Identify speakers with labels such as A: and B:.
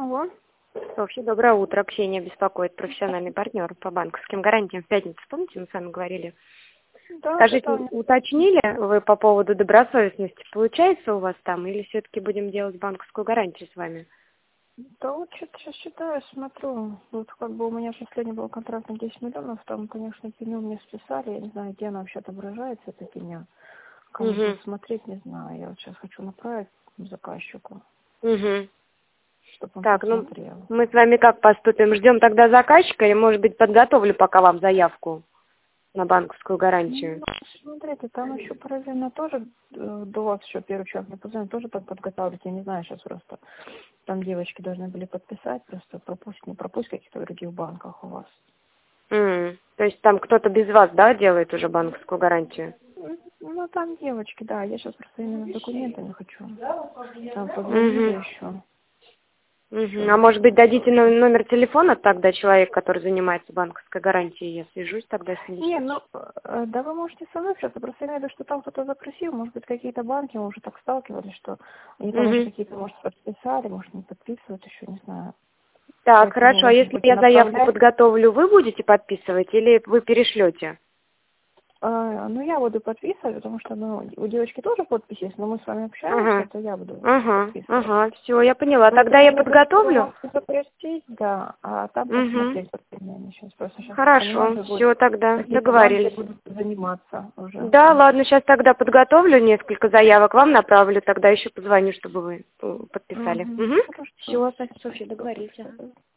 A: Алло.
B: Софья, доброе утро. Ксения беспокоит, профессиональный партнер по банковским гарантиям. В пятницу, помните, мы с вами говорили?
A: Да,
B: Скажите,
A: да.
B: уточнили вы по поводу добросовестности? Получается у вас там или все-таки будем делать банковскую гарантию с вами?
A: Да вот что-то сейчас считаю, смотрю. Вот как бы у меня последний был контракт на 10 миллионов, там, конечно, пеню мне списали, я не знаю, где она вообще отображается, эта пеня. Кому будет смотреть, не знаю. Я вот сейчас хочу направить заказчику,
B: Угу.
A: чтобы он
B: Так,
A: посмотрел.
B: мы с вами как поступим? Ждем тогда заказчика или, может быть, подготовлю пока вам заявку на банковскую гарантию?
A: Ну, смотрите, там еще параллельно тоже до вас еще первый человек мне позвонил, тоже подготавливать, я не знаю сейчас просто. Там девочки должны были подписать, просто пропустить, не пропустить каких-то других банках у вас.
B: То есть там кто-то без вас, да, делает уже банковскую гарантию?
A: Ну, там девочки, да, я сейчас просто именно документы не хочу. Там позвонили еще.
B: А может быть, дадите номер телефона тогда человек, который занимается банковской гарантией, я свяжусь тогда с ним.
A: Не, ну, да вы можете со мной общаться, просто имею в виду, что там кто-то запросил, может быть, какие-то банки, мы уже так сталкивались, что они там уже какие-то, может, подписали, может, не подписывают еще, не знаю.
B: Так,
A: Поэтому,
B: хорошо, а
A: может
B: если
A: быть,
B: я заявку
A: направлять.
B: подготовлю, вы будете подписывать или вы перешлете?
A: Ну, я буду подписывать, потому что, ну, у девочки тоже подпись есть, но мы с вами общаемся, то я буду подписывать.
B: Все, я поняла.
A: Просто
B: Тогда я
A: мне
B: подготовлю.
A: запросить, да, а там посмотреть под пельмени сейчас. Просто сейчас
B: Хорошо, все, тогда
A: какие-то банки
B: договорились.
A: будут заниматься уже.
B: Да, ладно, сейчас тогда подготовлю несколько заявок, вам направлю, тогда еще позвоню, чтобы вы подписали.
A: Хорошо.
B: Все, Софья, договорились.